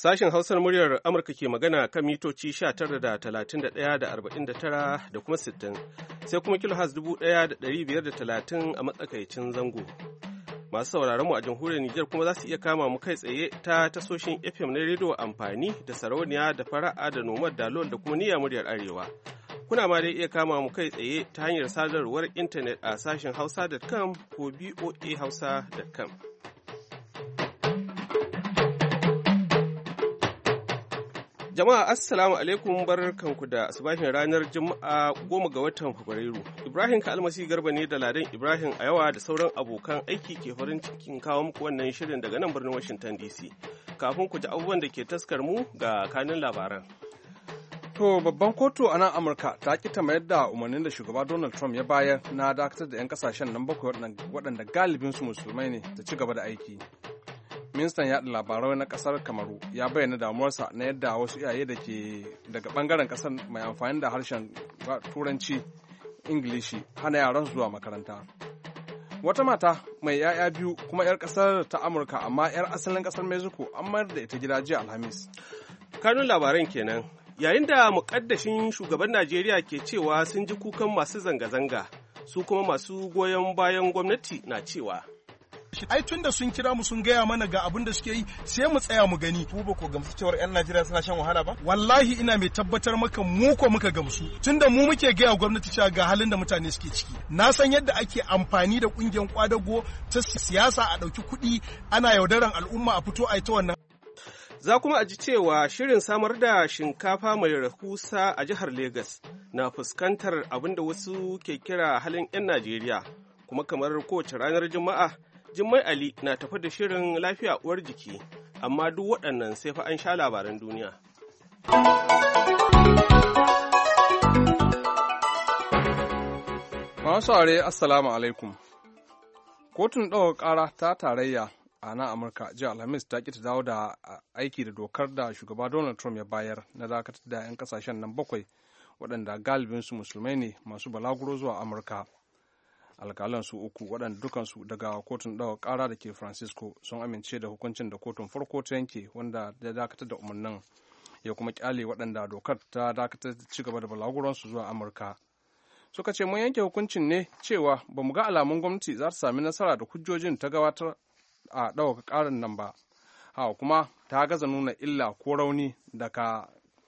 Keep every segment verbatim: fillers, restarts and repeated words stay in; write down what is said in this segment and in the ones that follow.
Sashen Hausar muryar Amurka ke magana kan mitoci sha tara da talatin da ɗaya da arba'in da tara da kuma sittin, sai kuma kilohaz dubu ɗaya da ɗari biyar da talatin a matsakaicin zango. Masu sauraron mu a jamhuriyar Nijar kuma za su iya kama mu kai tsaye ta tasoshin F M na rediyo amfani da sarauniya da fara'a da nomad da lol da kuma niyya muryar Arewa. Kuna ma dai iya kama mu kai tsaye ta hanyar sadarwar intanet a sashen hausa dot com ko b o a hausa dot com. Jama'a assalamu alaikum barkanku da asubahin ranar Juma'a goma ga watan Fabrairu. Ibrahim Kalmasi Garba ne da Ladan Ibrahim a yawa da sauran abokan aiki ke farin cikin kawo muku wannan shirin daga nan birnin Washington D C. Kafin ku ji abubuwan da ke taskar mu ga kanin labaran. To babban kotu a nan Amurka ta ki ta mayar da umarnin da shugaba Donald Trump ya bayar na dakatar da 'yan kasashen nan bakwai waɗanda galibinsu musulmai ne ta ci gaba da aiki. Ministan yaɗa labarai na ƙasar Kamaru ya bayyana damuwarsa na yadda wasu iyaye da ke daga ɓangaren ƙasar mai amfani da harshen Turanci Ingilishi hana yaran zuwa makaranta. Wata mata mai 'ya'ya biyu kuma 'yar ƙasar ta Amurka amma 'yar asalin ƙasar Mexico an mayar da ita gida jiya Alhamis. Kanun labaran kenan. Yayin da muƙaddashin shugaban Najeriya ke cewa sun ji kukan masu zanga-zanga, su kuma masu goyon bayan gwamnati na cewa ai tun da sun kira mu sun gaya mana ga abin da suke yi sai mu tsaya mu gani. Ku ba ku gamsu cewar 'yan Najeriya suna shan wahala ba? Wallahi ina mai tabbatar maka mu ko muka gamsu. Tun da mu muke gaya gwamnati cewa ga halin da mutane suke ciki. Na san yadda ake amfani da ƙungiyar kwadago ta siyasa a ɗauki kuɗi ana yaudaran al'umma a fito a yi ta wannan. Za kuma a ji cewa shirin samar da shinkafa mai rahusa a jihar Legas na fuskantar abin da wasu ke kira halin 'yan Najeriya, kuma kamar kowace ranar Juma'a, Jummai Ali na tafi da shirin lafiya uwar jiki, amma duk waɗannan sai fa an sha labaran duniya. Masu saurare Assalamu alaikum. Kotun ɗaukar ƙara ta tarayya a nan Amurka jiya Alhamis ta ƙi ta dawo da aiki da dokar da shugaba Donald Trump ya bayar na dakatar da 'yan kasashen nan bakwai waɗanda galibinsu musulmai ne masu balaguro zuwa Amurka. Alƙalan su uku waɗanda dukansu daga kotun ɗaukar ƙara da ke Francisco sun amince da hukuncin da kotun farko ta yanke wanda ya dakatar da umarnin ya kuma ƙyale waɗanda dokar ta dakatar da ci gaba da balaguronsu zuwa Amurka. Suka ce mun yanke hukuncin ne cewa ba mu ga alamun gwamnati za ta sami nasara da hujjojin ta gabatar a ɗauka ƙarin nan ba, hawa kuma ta gaza nuna illa ko rauni da ka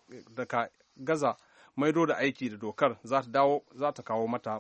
gaza maido da aiki da dokar za ta kawo mata.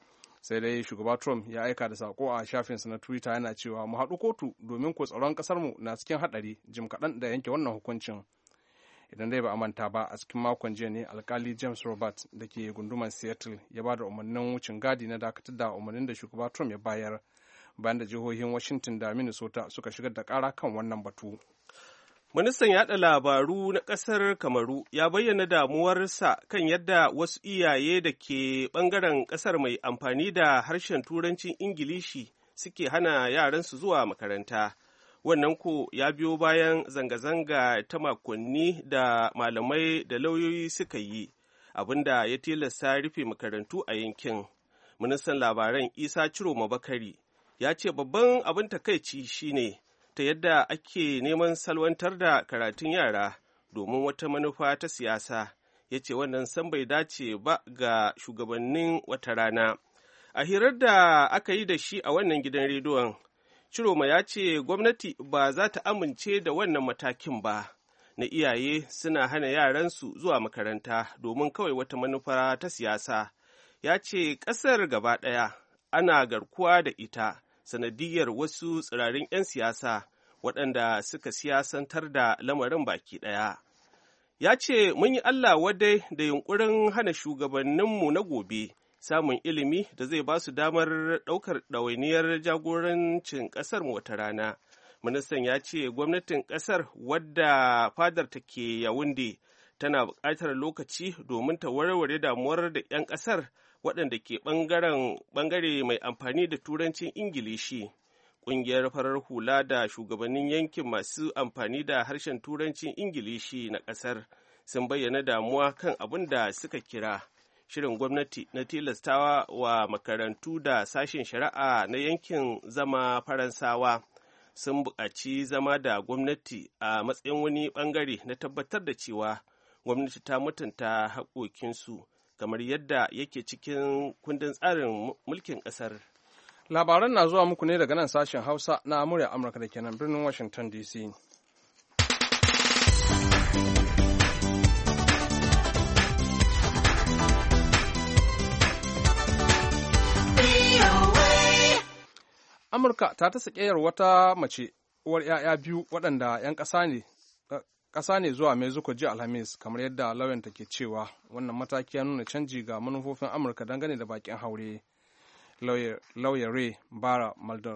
Sai dai shugaba Trump ya aika da sako a shafinsa na Twitter yana cewa mu haɗu kotu domin ko tsaron ƙasarmu na cikin haɗari jim kaɗan da yanke wannan hukuncin. Idan dai ba a manta ba a cikin makon jiya ne alkali James Robert da ke gundumar Seattle ya ba da umarnin wucin gadi na dakatar da umarnin da shugaba Trump ya bayar bayan da jihohin Washington da Minnesota suka shigar da ƙara kan wannan batu. Ministan yaɗa labaru na ƙasar Kamaru ya bayyana damuwarsa kan yadda wasu iyaye da ke ɓangaren ƙasar mai amfani da harshen Turancin Ingilishi suke hana yaransu zuwa makaranta. Wannan ko ya biyo bayan zanga-zanga ta makonni da malamai da lauyoyi suka yi, abinda ya tilasta rufe makarantu a yankin. Ministan labaran Isa Ciroma Bakari ya ce babban abin takaici shine ta yadda ake neman salwantar da karatun yara domin wata manufa ta siyasa. Ya ce wannan san bai dace ba ga shugabannin wata rana. A hirar da aka yi da shi a wannan gidan rediyon, Ciroma ya ce gwamnati ba za ta amince da wannan matakin ba na iyaye suna hana yaransu zuwa makaranta domin kawai wata manufa ta siyasa. Ya ce ƙasar gaba ɗaya ana garkuwa da ita sanadiyar wasu tsirarin 'yan siyasa waɗanda suka siyasantar da lamarin baki ɗaya. Ya ce mun yi Allah wadai da yunƙurin hana shugabanninmu na gobe samun ilimi da zai ba su damar ɗaukar ɗawainiyar jagorancin ƙasar wata rana. Ministan ya ce gwamnatin ƙasar wadda fadar ta ke Yawunde tana buƙatar lokaci domin ta warware damuwar da 'yan ƙasar waɗanda ke ɓangare mai amfani da Turancin Ingilishi. Ƙungiyar farar hula da shugabannin yankin masu amfani da harshen Turancin Ingilishi na ƙasar sun bayyana damuwa kan abin da suka kira shirin gwamnati na tilastawa wa makarantu da sashen shari'a na yankin zama Faransawa. sun buƙaci zama da gwamnati a matsayin wani ɓangare na tabbatar da cewa gwamnati ta mutunta haƙoƙinsu kamar yadda yake cikin kundin tsarin mulkin ƙasar. Labaran na zuwa muku ne daga nan sashen Hausa na murya Amurka da kenan birnin Washington D C. Amurka ta ta sakeyar wata mace uwar 'ya'ya biyu waɗanda 'yan ƙasa ne ƙasa ne zuwa Mexico jiya Alhamis, kamar yadda lauyanta ke cewa wannan mataki ya nuna canji ga manufofin Amurka dangane da bakin haure. Lawyer Ray Barra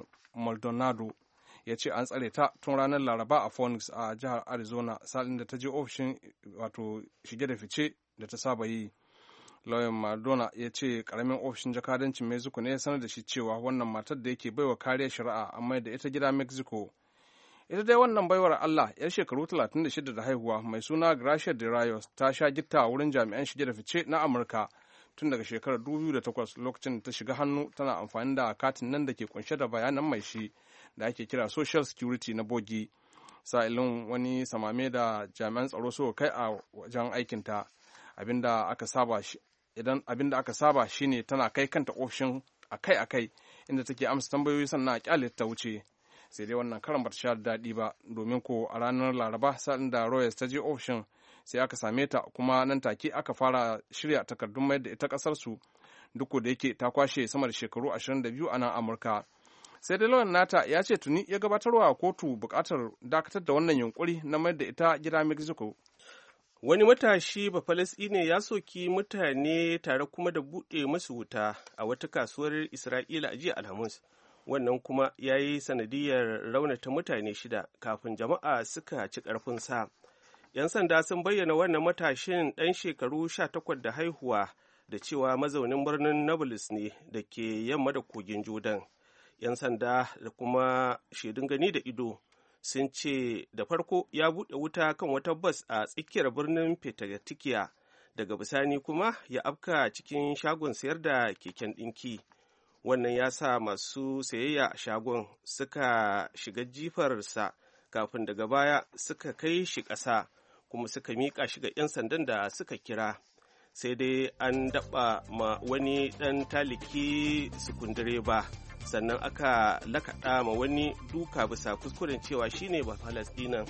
Maldonado ya ce an tsare ta tun ranar Laraba a Phoenix a jihar Arizona salin da ta je ofishin wato shige da fice da ta saba yi. Lawyer Maldonado ya ce karamin ofishin jakadancin Mexico ne ya sanar da shi cewa wannan matar da yake baiwa kariyar shari'a amma da ita gida Mexico. Ita dai wannan baiwar Allah yar shekaru talatin da shida da haihuwa mai suna Gracia de Rayos ta sha gitta wurin jami'an shige da fice na Amurka tun daga shekarar dubu biyu da takwas lokacin da ta shiga hannu tana amfani da katin nan da ke kunshe da bayanan mai shi da ake kira social security na bogi. Sa'ilin wani samame da jami'an tsaro suka kai a wajen aikinta abinda aka saba shi idan abinda aka saba shine tana kai kanta ofishin akai-akai inda take amsa tambayoyi sannan a kyale ta wuce. Sai dai wannan karan bata sha da daɗi ba domin ko a ranar Laraba sa'in da Royals ta je ofishin sai aka same ta kuma nan take aka fara shirya takardun mayar da ita kasar su duk da yake ta kwashe sama da shekaru ashirin da biyu a nan Amurka. Sai dai lawan nata ya ce tuni ya gabatarwa kotu bukatar dakatar da wannan yunkuri na mayar da ita gida Mexico. Wani matashi Bafalasɗine ya soki mutane tare kuma da buɗe musu wuta a wata kasuwar Isra'ila a jiya Alhamis. Wannan kuma ya yi sanadiyar raunata mutane shida kafin jama'a suka ci ƙarfinsa. 'Yan sanda sun bayyana wannan matashin ɗan shekaru sha takwas da haihuwa da cewa mazaunin birnin Nablus ne da ke yamma da kogin Jordan. 'Yan sanda da kuma shaidun gani da ido sun ce da farko ya buɗe wuta kan wata bas a tsakiyar birnin Petatikiya, daga bisani kuma ya afka cikin shagon sayar da keken ɗinki. Wannan ya sa masu sayayya a shagon suka shiga jifarsa kafin daga baya suka kai shi ƙasa kuma suka miƙa shi ga 'yan sandan da suka kira. Sai dai an daɓa ma wani ɗan taliki sukundireba sannan aka lakaɗa ma wani duka bisa kuskuren cewa shine ba Falasɗinan.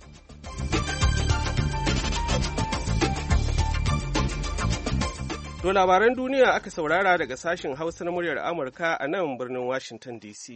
To labaran duniya aka saurara daga sashen Hausa na muryar Amurka a nan birnin Washington D C.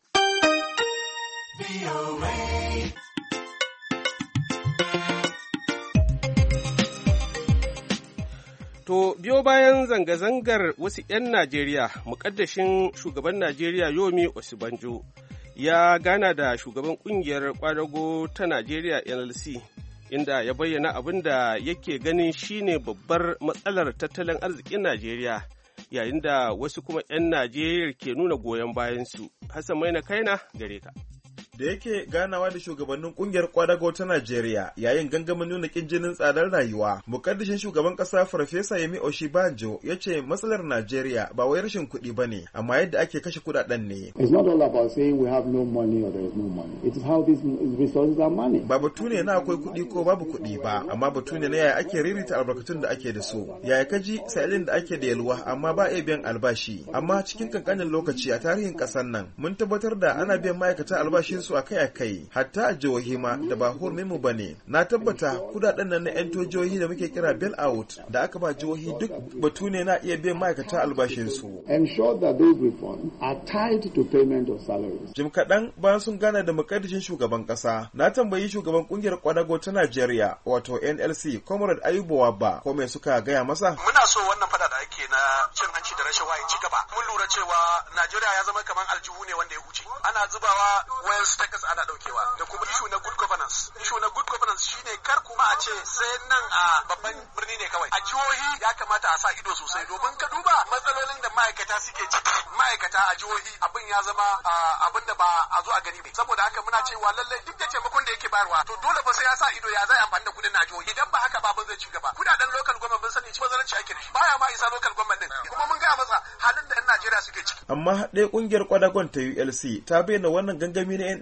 To biyo bayan zanga-zangar wasu 'yan Najeriya, muƙaddashin shugaban Najeriya Yomi Osibanjo ya gana da shugaban ƙungiyar ƙwadago ta Najeriya N L C, inda ya bayyana abin da yake ganin shine babbar matsalar tattalin arzikin Najeriya, yayin da wasu kuma 'yan Najeriya ke nuna goyon bayansu. Hassan Maina Kaina gare ka. Da yake ganawa da shugabannin kungiyar kwadago ta Najeriya yayin gangamin nuna kin jinin tsadar rayuwa, mukaddishin shugaban kasa Farfesa Yemi Oshibanjo ya ce matsalar Najeriya ba wai rashin kuɗi ba ne, amma yadda ake kashe kuɗaɗen ne. It's not all about saying we have no money or there is no money. It is how these resources are managed. Ba batu ne na akwai kuɗi ko babu kuɗi ba, amma batu ne na yaya ake ririta albarkatun da ake da su. Yaya kaji sa'ilin da ake da yalwa amma ba a biyan albashi. Amma cikin kankanin lokaci a tarihin ƙasar nan mun tabbatar da ana biyan ma'aikatan albashin su akai-akai, hatta a jihohi ma da ba hurmimu ba ne. Na tabbata kudaden nan na 'yan jihohi da muke kira bail out da aka ba jihohi duk batu ne na iya biyan ma'aikata albashinsu. Ensure that those reforms are tied to payment of salaries. Jim kaɗan bayan sun gana da mukaddishin shugaban ƙasa, na tambayi shugaban ƙungiyar kwadago ta Najeriya wato N L C, Comrade Ayuba Wabba, ko me suka gaya masa? Muna so wannan fada da ake na cin hanci da rashawa ya ci gaba. Mun lura cewa Najeriya ya zama kamar aljihu ne wanda ya huce. Ana zubawa wayan status ana daukewa, da kuma issue na good governance. Issue na good governance shine kar kuma a ce sai nan a babban birni ne kawai. A jihohi ya kamata a sa ido sosai, domin ka duba matsalolin da ma'aikata suke ciki. Ma'aikata a jihohi abin ya zama abin da ba a zo a gani ba. Saboda haka muna cewa lallai duk da taimakon da yake bayarwa, to dole fa sai ya sa ido ya zai amfani da kudin na jihohi. Idan ba haka ba abin zai ci gaba. Kudaden local government mun sani bazaranci ake da shi. Baya ma isa local government din. Kuma mun gaya masa halin da 'yan Najeriya suke ciki. Amma ɗaya ƙungiyar kwadagon ta U L C ta bayyana wannan gangami na N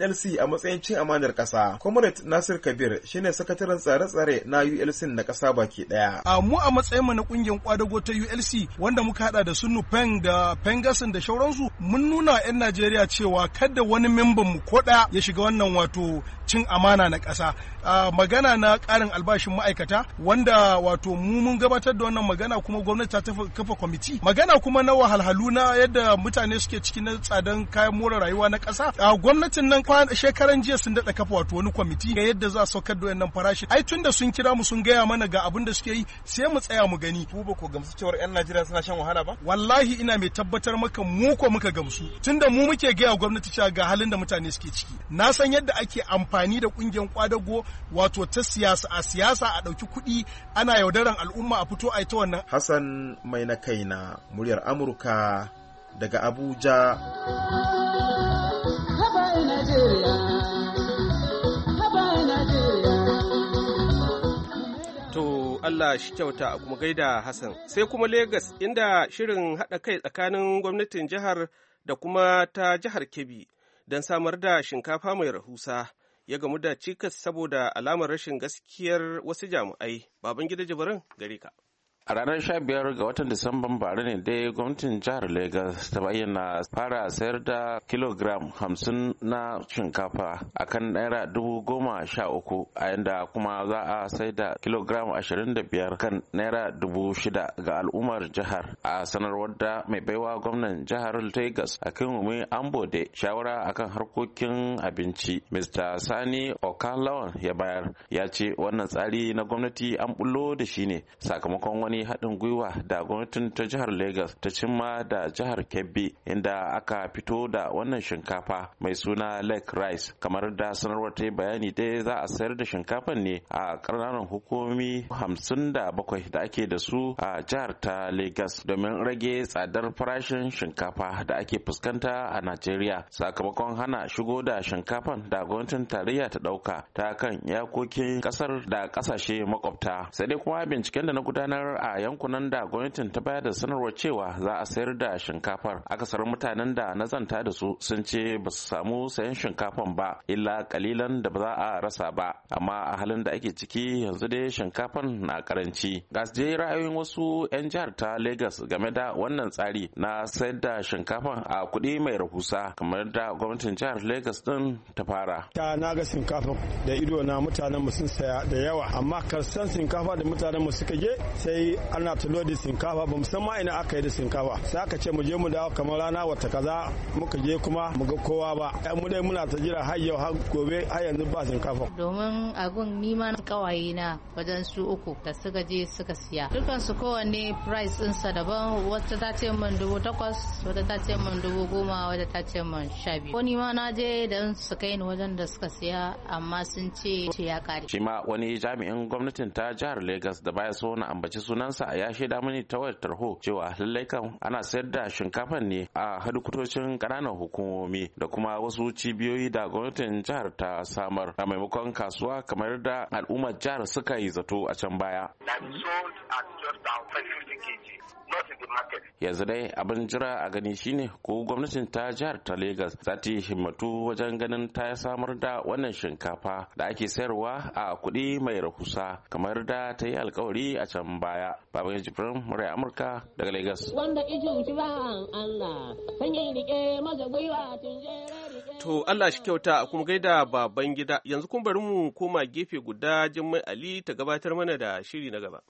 N L C a matsayin cin amanar ƙasa. Comrade Nasir Kabir shine sakataren tsare-tsare na U L C na ƙasa baki ɗaya. A mu a matsayin mu na ƙungiyar kwadago ta U L C wanda muka hada da su Nupeng da Pengasin da shauransu mun nuna 'yan Najeriya cewa kada wani memban mu ko ɗaya ya shiga wannan wato cin amana na ƙasa. Magana na ƙarin albashin ma'aikata wanda wato mu mun gabatar da wannan magana kuma gwamnati ta kafa kwamiti. Magana kuma na wahalhalu na yadda mutane suke cikin na tsadan kayan more rayuwa na ƙasa. Gwamnatin nan shekaran jiya sun daɗa kafa wato wani kwamiti ga yadda za a saukar da wannan farashi. Ai tun da sun kira mu sun gaya mana ga abin da suke yi sai mu tsaya mu gani. Ku ba ku gamsu cewar 'yan Najeriya suna shan wahala ba? Wallahi ina mai tabbatar maka mu ko muka gamsu. Tunda mu muke gaya gwamnati cewa ga halin da mutane suke ciki. Na san yadda ake amfani da ƙungiyar kwadago wato ta siyasa a siyasa a ɗauki kuɗi ana yaudaran al'umma a fito a yi ta wannan. Hassan mai na kaina muryar Amurka daga Abuja. To Allah shi kyauta a kuma gaida Hassan. Sai kuma Legas inda shirin haɗa kai tsakanin gwamnatin jihar da kuma ta jihar Kebbi don samar da shinkafa mai rahusa ya gamu da cikas saboda alamar rashin gaskiyar wasu jami'ai. Babangida Jibrin gare ka. A ranar sha biyar ga watan Disamban bara ne dai gwamnatin jihar Legas ta bayyana fara sayar da kilogram hamsin na shinkafa a kan naira dubu goma sha uku a yanda kuma za a sai da kilogram ashirin da biyar kan naira dubu shida ga al'ummar jihar. A sanarwar da mai baiwa gwamnan jihar Legas Akinwumi Ambode shawara akan harkokin abinci Mister Sani Okalawan ya bayar ya ce wannan tsari na gwamnati an bullo da shi ne sakamakon wani wani haɗin gwiwa da gwamnatin ta jihar Lagos ta cimma da jihar Kebbi inda aka fito da wannan shinkafa mai suna Lake Rice. Kamar da sanarwar ta yi bayani dai za a sayar da shinkafan ne a ƙananan hukumomi hamsin da bakwai da ake da su a jihar ta Lagos domin rage tsadar farashin shinkafa da ake fuskanta a Najeriya sakamakon hana shigo da shinkafan da gwamnatin tarayya ta ɗauka ta kan iyakokin ƙasar da ƙasashe makwabta. Sai dai kuma binciken da na gudanar a yankunan da gwamnatin ta bayar da sanarwar cewa za a sayar da shinkafar akasarin mutanen da na zanta da su sun ce ba su samu sayan shinkafan ba illa kalilan da ba za a rasa ba amma a halin da ake ciki yanzu dai shinkafan na karanci. Ga je ra'ayoyin wasu 'yan jihar ta Lagos game da wannan tsari na sayar da shinkafan a kuɗi mai rahusa kamar da gwamnatin jihar Lagos din ta fara. Ta na ga shinkafan da ido na mutanen mu sun saya da yawa amma karsan shinkafa da mutanen mu suka je sai ana tulo da shinkafa ba musamman ina aka yi da shinkafa sai aka ce mu je mu dawo kamar rana wata kaza muka je kuma mu ga kowa ba mu dai muna ta jira har yau har gobe har yanzu ba shinkafa domin abun nima kawaye na wajen su uku da suka je suka siya dukan su kowanne price din sa daban wata ta ce min dubu takwas wata ta ce min dubu goma wata ta ce min sha biyu ko ni ma na je da su kai ni wajen da suka siya amma sun ce ya kare. Shi ma wani jami'in gwamnatin ta jihar Lagos da baya so na ambaci sunansa ya shaida mini ta wayar tarho cewa lallai kan ana sayar da shinkafan ne a hadukutocin ƙananan hukumomi da kuma wasu cibiyoyi da gwamnatin jihar ta samar a maimakon kasuwa kamar da al'ummar jihar suka yi zato a can baya. Yanzu dai abin jira a gani shine ko gwamnatin ta jihar ta Lagos za ta yi himmatu wajen ganin ta samar da wannan shinkafa da ake sayarwa a kuɗi mai rahusa kamar da ta yi alkawari a can baya. Baban Jibrin murai Amurka daga Lagos. Wanda ijuci ba Allah sanye rike maza gwiwa To Allah shi kyauta a kuma gaida baban gida yanzu kun bari mu koma gefe guda Jummai Ali ta gabatar mana da shiri na gaba.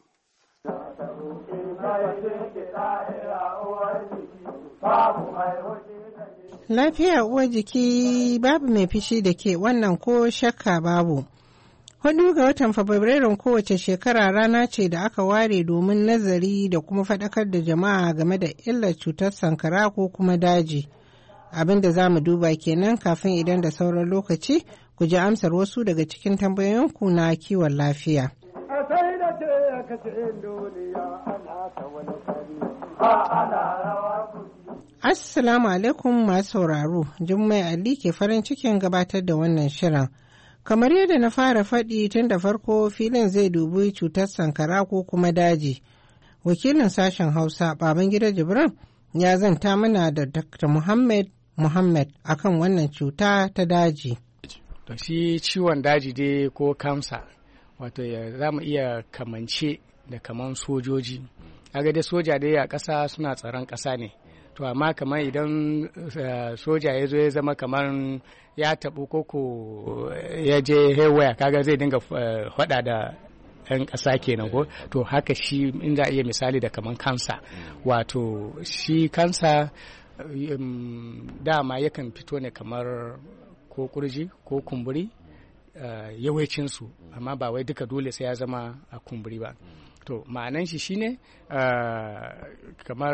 Lafiya uwar jiki babu mai fishi da ke wannan ko shakka babu. Hudu ga watan Fabrairun kowace shekara rana ce da aka ware domin nazari da kuma faɗakar da jama'a game da illar cutar sankara ko kuma daji. Abin da za mu duba kenan kafin idan da sauran lokaci ku ji amsar wasu daga cikin tambayoyinku na kiwon lafiya. Assalamu alaikum masu sauraro, Jummai Ali ke farin cikin gabatar da wannan shirin. Kamar yadda na fara faɗi tun da farko filin zai dubi cutar sankara ko kuma daji. Wakilin sashen Hausa Babangida Jibrin ya zanta mana da Doctor Muhammad Muhammad akan wannan cuta ta daji. To shi ciwon daji dai ko kansa wato za mu iya kamance da kaman sojoji. Kaga dai soja dai a ƙasa suna tsaron ƙasa ne. To amma kamar idan uh, soja ya zo ya zama kamar ya taɓu koko ya je hewaya kaga zai dinga uh, faɗa da ɗan ƙasa kenan ko to haka shi in za a iya misali da kaman kansa wato shi kansa um, dama yakan fito ne kamar ko kurji ko kumburi uh, yawancinsu amma ba wai duka dole sai ya zama a kumburi ba to ma'anan shi shine uh, kamar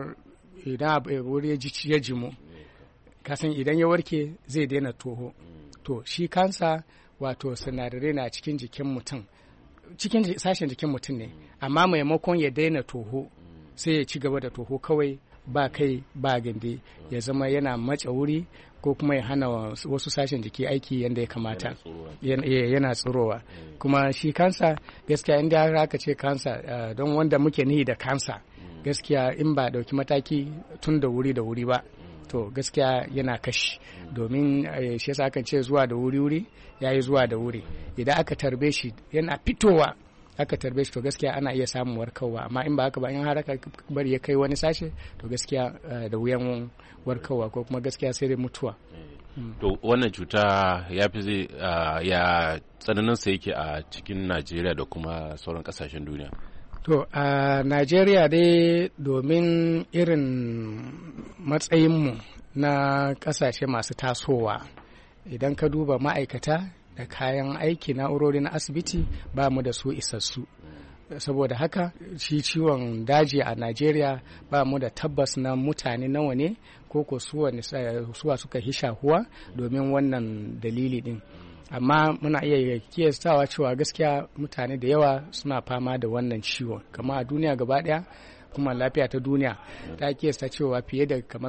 idan wuri ya jimu kasan idan ya warke zai daina toho to shi kansa wato sinadarai na cikin jikin mutum cikin sashen jikin mutum ne amma maimakon ya daina toho sai ya ci gaba da toho kawai ba kai ba gindi ya zama yana matse wuri ko kuma ya hana wasu sashen jiki aiki yadda ya kamata yana tsirowa kuma shi kansa gaskiya inda aka ce kansa don wanda muke nihi da kansa gaskiya in ba dauki mataki tun da wuri da wuri ba to gaskiya yana kashi domin shi yasa aka ce zuwa da wuri wuri yayi zuwa da wuri idan aka tarbe shi yana fitowa aka tarbe shi to gaskiya ana iya samun warkarwa amma in ba haka ba in har aka bari ya kai wani sashe to gaskiya da wuyan warkarwa ko kuma gaskiya sai dai mutuwa. To wannan cuta ya fi ya tsananin sa yake a cikin Najeriya da kuma sauran kasashen duniya. To a uh, Najeriya dai domin irin matsayinmu na kasashe masu tasowa idan ka duba ma'aikata da kayan aiki na'urori na asibiti ba mu da su isassu saboda haka shi ciwon daji a Najeriya ba mu da tabbas na mutane nawa ne ko ko suwa suka hishahuwa domin wannan dalili din. Amma muna iya kiyastawa cewa gaskiya mutane da yawa suna fama da wannan ciwon kama a duniya gaba daya kuma lafiya ta duniya ta kiyasta cewa fiye da kamar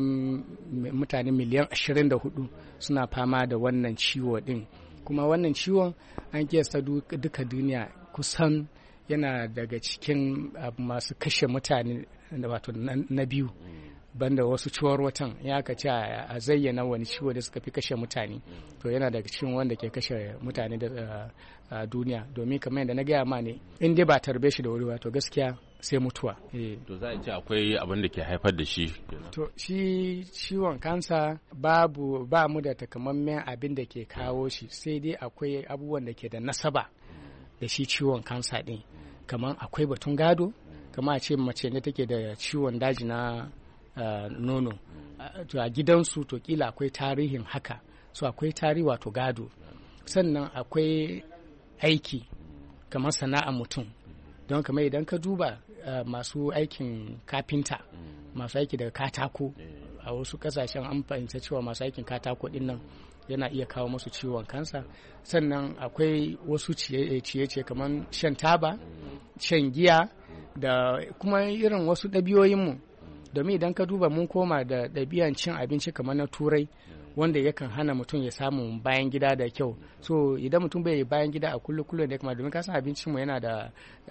mutane miliyan ashirin da hudu suna fama da wannan ciwo din kuma wannan ciwon an kiyasta duka duniya kusan yana daga cikin masu kashe mutane wato na biyu banda wasu ciwon watan ya ka ce a zayyana wani ciwo da suka fi kashe mutane to yana daga cikin wanda ke kashe mutane da duniya domin kamar yadda na gaya ma ne in dai ba tarbe shi da wuri ba to gaskiya sai mutuwa. To za a ce akwai abin da ke haifar da shi. To shi ciwon kansa babu ba mu da takamaiman abin da ke kawo shi sai dai akwai abubuwan da ke da nasaba da shi ciwon kansa din kamar akwai batun gado kamar a ce mace ne take da ciwon daji na Uh, nono uh, to a gidansu to kila akwai tarihin haka so akwai tarihi wato gado sannan akwai aiki kamar sana'a mutum don kamar idan ka duba uh, masu aikin kafinta masu aiki daga katako a wasu kasashen an fahimta cewa masu aikin katako din nan yana iya kawo masu ciwon kansa sannan akwai wasu ciye-ciye kamar shan taba shan giya da kuma irin wasu ɗabi'oyinmu domin idan ka duba mun koma da ɗabi'an cin abinci kamar na turai wanda yakan hana mutum ya samu bayan gida da kyau so idan mutum bai yi bayan gida a kullum kullum da kuma domin kasan abincinmu yana da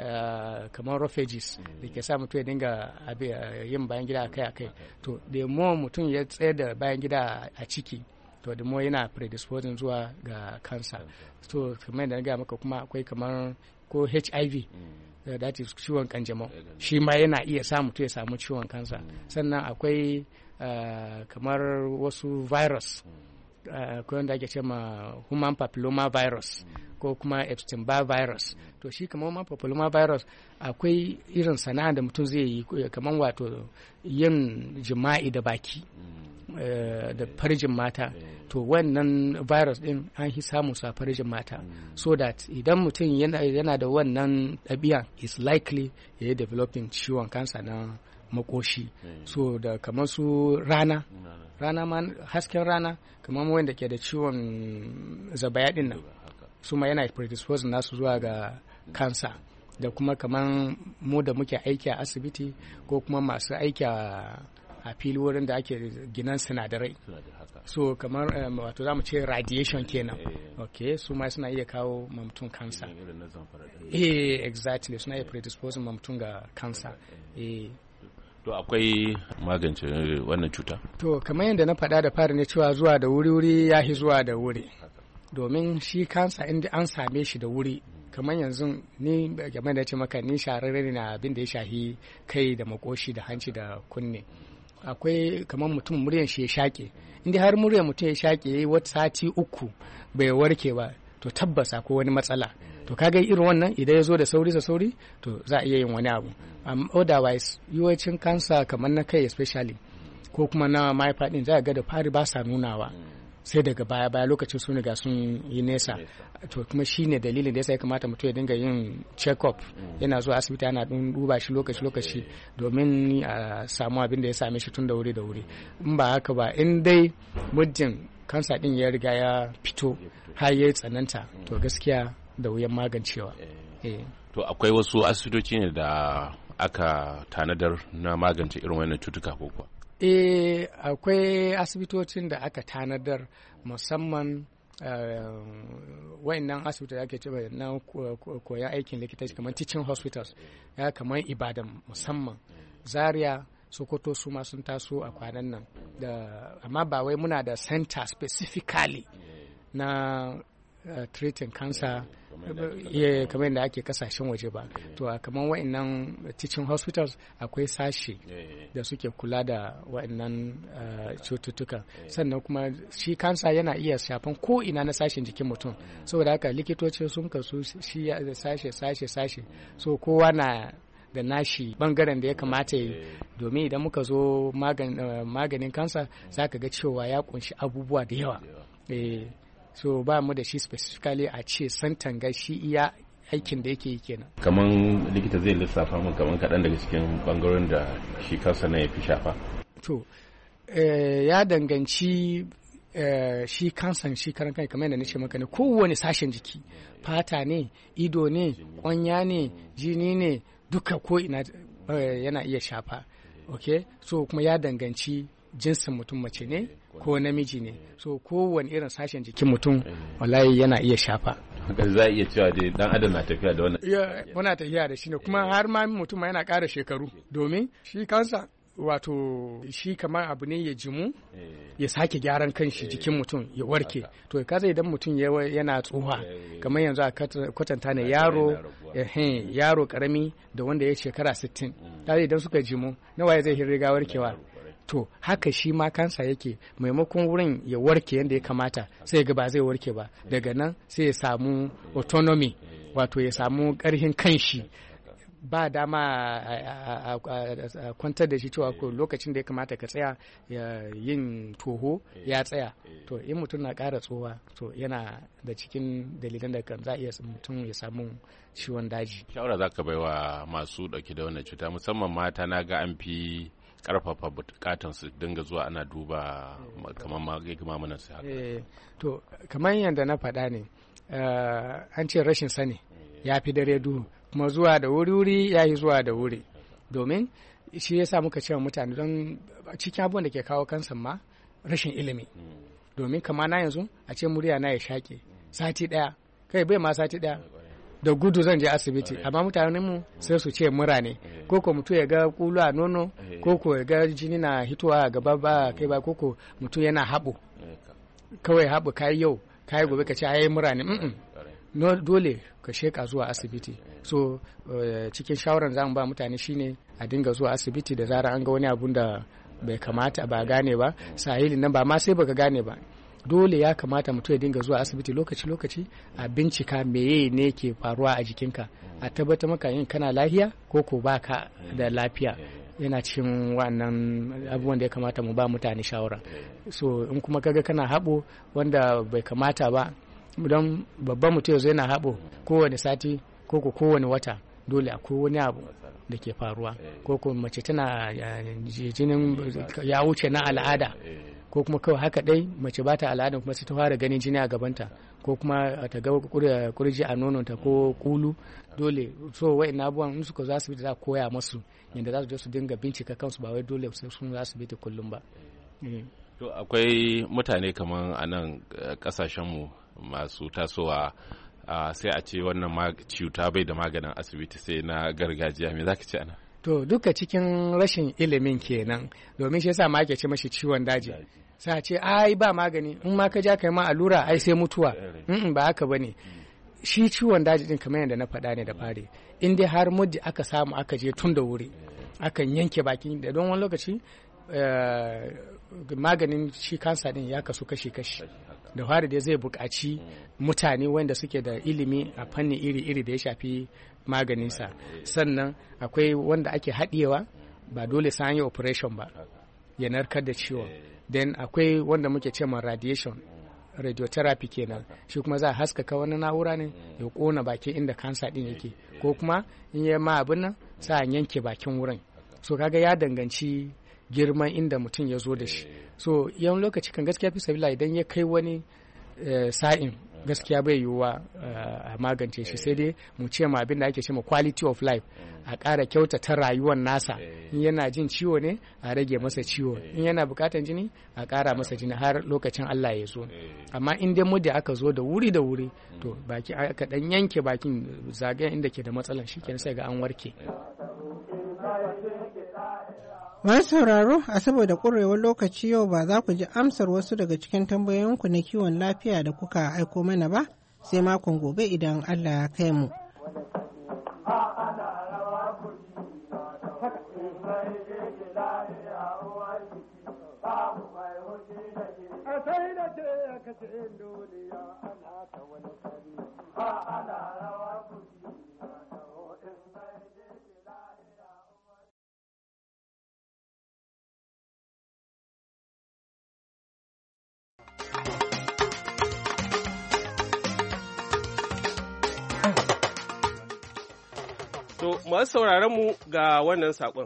uh, kamar roughages da ke sa mutum ya dinga yin bayan gida akai akai to da mo mutum ya tsaye da bayan gida a ciki to da mo yana predisposing zuwa ga kansa to kamar yadda na gaya maka kuma akwai kamar ko H I V da that is ciwon kanjamau shi ma yana iya sa mutum ya samu ciwon kansa sannan akwai uh, kamar wasu virus akwai uh, wanda ake ce ma human papilloma virus ko kuma Epstein-Barr virus to shi kamar human papilloma virus akwai irin sana'a da mutum zai yi kamar wato yin jima'i da baki Uh, da farjin mata to wannan virus din an hi samu sa farjin mata so that idan mutum yana, yana da wannan ɗabi'a is likely ya yi developing ciwon kansa na makoshi so da kamar su rana rana ma hasken rana kamar wanda ke da ciwon zabaya din nan su ma yana predispose nasu zuwa ga kansa da kuma kamar mu da muke aiki a asibiti ko kuma masu aiki a a fili wurin da ake ginan sinadarai so kamar um, wato za mu ce radiation kenan ok su ma suna iya kawo mamtun kansa eh exactly suna iya predispose mamtun ga kansa eh To akwai magance wannan cuta? To kamar yadda na faɗa da fari ne cewa zuwa da wuri-wuri ya fi zuwa da wuri. Domin shi kansa inda an same shi da wuri, kamar yanzu ni game da ce maka ni shararre ne na abin da ya shahi kai da makoshi da hanci da kunne. Akwai kamar mutum muryan shi ya shaƙe. Inda har muryan mutum ya shaƙe ya yi wata sati uku bai warke ba, to tabbas akwai wani matsala. To kaga irin wannan idan ya zo da sauri da sauri to za a iya yin wani abu. Um, otherwise yawancin kansa kamar na kai especially ko kuma na mahaifa din za a ga da fari ba sa nunawa sai daga baya baya lokacin sun riga sun yi nesa. To kuma shine dalilin da yasa ya kamata mutum ya dinga yin check up, yana zuwa asibiti ana duba shi lokaci lokaci domin a samu abin da ya same shi tun da wuri da wuri. In ba haka ba, in dai muddin kansa din ya riga ya fito har ya tsananta to gaskiya da wuyan magancewa. To akwai wasu asibitoci ne da aka tanadar na magance irin wannan cutuka ko kuwa? Eh, akwai asibitocin da aka tanadar musamman wayannan asibiti da ake cewa na koyan aikin likitanci kamar teaching hospitals, ya kamar Ibadan musamman, Zaria, Sokoto su ma sun taso a kwanan nan. Amma ba wai muna da center specifically na Uh, treating cancer yeah, kamar yadda ake kasashen waje ba. To uh, kamar wa'annan teaching hospitals akwai sashe da suke kula da wa'annan uh, cututtuka. Sannan kuma shi kansa yana iya shafan ko ina na sashen jikin mutum, saboda haka likitoci sun kasu shi sashe sashe sashe, so kowa na da nashi bangaren da ya kamata yi. Domin idan muka zo magan, uh, maganin kansa za ka ga cewa ya kunshi abubuwa da yawa. eh, so ba mu da shi specifically a ce santan ga shi iya aikin da yake yi kenan. Kaman likita zai lissafa mun kaman kaɗan daga cikin bangaren da shi kansa na ya fi shafa? To eh, ya danganci eh, shi kansan shi karan kai kamar yadda nace maka ne, kowane sashen jiki, fata ne, ido ne, kwanya ne, jini ne, duka ko ina eh, yana iya shafa. Okay, so kuma ya danganci jinsin mutum, mace ne ko namiji ne, so kowane irin sashen jikin mutum wallahi yana iya shafa. Za a iya cewa dai dan adam na tafiya da wannan? Ya, muna tafiya da shi ne, kuma har ma mutum ma yana ƙara shekaru, domin shi kansa wato shi kamar abu ne ya jimu ya sake gyaran kanshi jikin mutum ya warke. To kaza idan mutum yana tsuha, kamar yanzu a kwatanta ne yaro yaro karami da wanda ya shekara sittin, kaza idan suka jimu nawa zai riga warkewa. To haka shi ma kansa yake, maimakon wurin ya warke yadda ya kamata sai ga ba zai warke ba, daga nan sai ya samu autonomy, wato ya samu ƙarfin kanshi, ba dama a kwantar da shi cewa ko lokacin da ya kamata ka tsaya yin toho ya tsaya. To in mutum na ƙara tsowa to yana da cikin dalilan da kan za a iya mutum ya samu ciwon daji. Shawara za ka bai wa masu ɗauke da wannan cuta, musamman mata, na ga an fi karfafa bukatan su dinga zuwa ana duba kamar magunan su haka. Eh, to kamar yadda na faɗa ne, an ce rashin sani ya fi dare duhu, kuma zuwa da wuri-wuri ya yi zuwa da wuri. Domin shi yasa muka cewa mutane, don cikin abubuwan da ke kawo kansan ma rashin ilimi. Domin kama na yanzu a ce murya na ya shaƙe sati ɗaya, kai bai ma sati ɗaya, da gudu zan je asibiti, amma mutanen mu sai su ce mura ne, ko ko mutum ya ga kulu a nono, ko ko ya ga jini na hitowa a gaba ba kai ba, ko ko mutum yana haɓo, kawai haɓo kai yau kai gobe ka ce ai mura ne. mm no, dole ka sheka zuwa asibiti. So uh, cikin shawaran zamu ba mutane shine a dinga zuwa asibiti da zarar an ga wani abun da bai kamata ba gane ba, sahilin nan ba ma sai baka gane ba, dole ya kamata mutum ya dinga zuwa asibiti lokaci-lokaci a bincika meye ne ke faruwa a jikinka, a tabbatar maka yin kana lafiya ko ko baka da lafiya. Yana cikin wannan abubuwan da ya kamata mu ba mutane shawara. So in kuma kaga kana haɓo wanda bai kamata ba, don babban mutum yanzu yana haɓo kowane sati ko ko kowane wata, dole akwai wani abu da ke faruwa, ko ko mace tana jinin ya wuce na al'ada, ko kuma kawai haka dai mace ba ta al'ada kuma sai ta fara ganin jini a gabanta, ko kuma ta ga kurji a nononta ko kulu. Dole so wa'in abubuwan in suka zo asibiti za a koya masu yadda za su je su dinga bincika kansu, ba wai dole sai sun zo asibiti kullum ba. To akwai mutane kamar a nan kasashenmu masu tasowa, sai a ce wannan cuta bai da maganin asibiti sai na gargajiya, me za ka ce ana? to duka cikin rashin ilimin kenan domin shi yasa ma ake ce mashi ciwon daji sai ce ai ba magani in ma ka ja kai ma allura ai sai mutuwa in ba haka bane shi ciwon daji din kamar yadda na faɗa ne da fare in dai har muddi aka samu aka je tun da wuri akan yanke bakin da don wani lokaci maganin shi kansa din ya kasu kashi-kashi da fari da zai buƙaci mutane wanda suke da ilimi a fanni iri-iri da ya shafi maganinsa sannan akwai wanda ake haɗewa ba dole sai an yi operation ba ya narkar da ciwon then akwai wanda muke ce ma radiation radiotherapy kenan shi kuma za a haskaka wani na'ura ne ya kona bakin inda kansa din yake ko kuma in ya ma abin nan sa a yanke bakin wurin so kaga ya danganci girman inda mutum ya zo da shi so yawan lokaci kan gaskiya fi sabila idan ya kai wani sa'in gaskiya bai yiwuwa a magance shi sai dai mu ce ma abin da ake ce ma quality of life a ƙara kyautata rayuwar nasa in yana jin ciwo ne a rage masa ciwo in yana buƙatar jini a ƙara masa jini har lokacin Allah ya zo amma in dai mudda aka zo da wuri da wuri to baki aka dan yanke bakin zagayen inda ke da matsalan shikenan sai ga an warke. Masu sauraro a saboda ƙurewar lokaci yau ba za ku ji amsar wasu daga cikin tambayoyinku na kiwon lafiya da kuka aiko mana ba sai makon gobe idan Allah ya kai mu. To, masu sauraron mu ga wannan saƙon.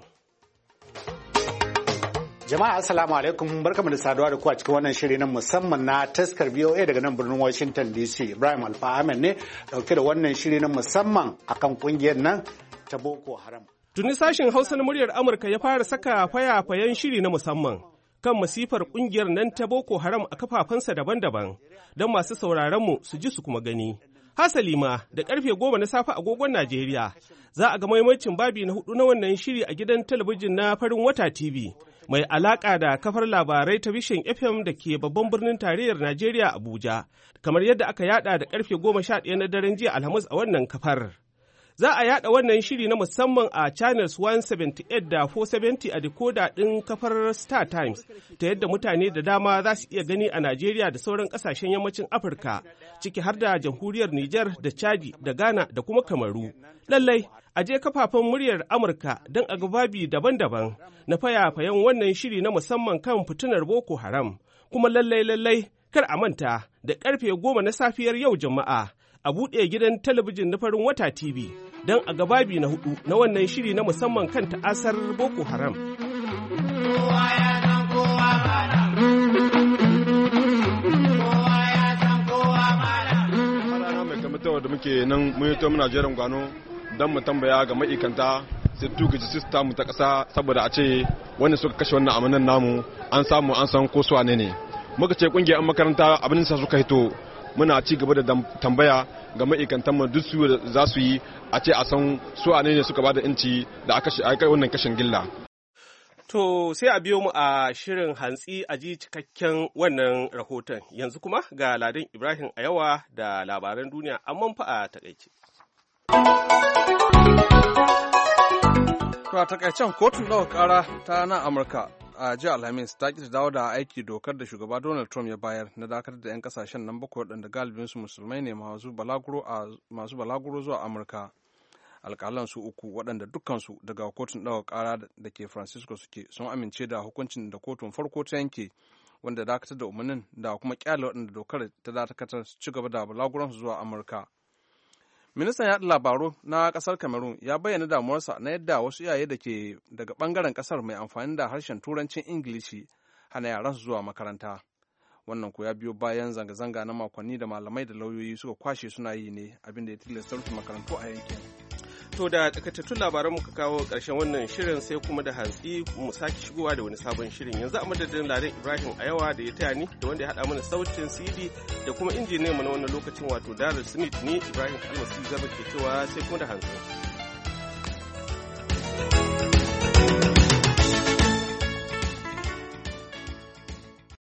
Jama'a assalamu alaikum barkamu da saduwa da ku a cikin wannan shiri na musamman na taskar V O A daga nan birnin Washington D C. Ibrahim Alfa Ahmed ne dauke da wannan shiri na musamman akan kungiyar nan ta Boko Haram. Tuni sashin Hausa na muryar Amurka ya fara saka fayafayen shiri na musamman kan masifar kungiyar nan ta Boko Haram a kafafensa daban-daban don masu sauraron mu su ji su kuma gani. Hasali ma da karfe goma na safe agogon Najeriya za a ga maimacin babi na hudu na wannan shiri a gidan talabijin na Farin Wata T V mai alaka da kafar labarai ta Vision F M da ke babban birnin tarayyar Najeriya Abuja, kamar yadda aka yada da karfe goma sha ɗaya na daren jiya Alhamis a wannan kafar. Za a yada wannan shiri na musamman a channels one seventy-eight da four seventy a decoder ɗin kafar Star Times, ta yadda mutane da dama za su iya gani a Najeriya da sauran ƙasashen yammacin Afirka, ciki har da jamhuriyar Nijar da Chadi da Ghana da kuma Kamaru. Lallai, a je kafafen muryar Amurka don a ga babi daban-daban na fayafayen wannan shiri na musamman kan fitinar Boko Haram. Kuma lallai lallai, kar a manta da ƙarfe goma na safiyar yau Juma'a. A buɗe gidan talabijin na Farin Wata T V don a gababi na hudu na wannan shiri na musamman kan ta'asar Boko Haram. Kowa ya san kowa malam. Kowa ya san kowa malam. Rana mai kamatarwa da muke nan mun yi to muna jerin gwano don mu tambaya ga ma'aikanta sai tuka ji sista mu ta ƙasa saboda a ce wanda suka kashe wannan amanan namu an samu an san ko su wane ne. Muka ce ƙungiyar makaranta abin sa suka hito muna ci gaba da tambaya ga ma'aikatan duk su za su yi a ce a san su a ne suka bada inci da aka kai wannan kashin gilla. To sai a biyo mu a shirin hantsi a ji cikakken wannan rahoton. Yanzu kuma ga Ladan Ibrahim Ayawa da labaran duniya amma fa a takaice. To a takaicen kotun ɗaukar ƙara ta nan Amurka a jiya Alhamis ta ƙi dawo da aiki dokar da shugaba Donald Trump ya bayar na dakatar da 'yan kasashen nan bakwai waɗanda galibinsu musulmai ne masu balaguro zuwa Amurka. Alƙalan su uku waɗanda dukkansu daga kotun ɗaukar ƙara da ke Francisco suke sun amince da hukuncin da kotun farko ta yanke wanda dakatar da umarnin da kuma ƙyale waɗanda dokar ta dakatar su ci gaba da balaguransu zuwa Amurka. Ministan yaɗa labaru na ƙasar Cameroon ya bayyana damuwarsa na yadda wasu iyaye da ke daga ɓangaren ƙasar mai amfani da harshen Turancin Ingilishi hana yaransu zuwa makaranta. Wannan ko ya biyo bayan zanga-zanga na makonni da malamai da lauyoyi suka kwashe suna yi ne abinda ya tilasta rufe makarantu a yankin. To da takaitattun labaran muka kawo ƙarshen wannan shirin sai kuma da hantsi mu sake shigowa da wani sabon shirin. Yanzu a madadin Ladan Ibrahim Ayawa da ya taya ni da wanda ya haɗa mana sautin C D da kuma injiniyan mu na wannan lokacin wato Darrell Smith ni Ibrahim Almasi Garba ke cewa sai kuma da hantsi. Thank you.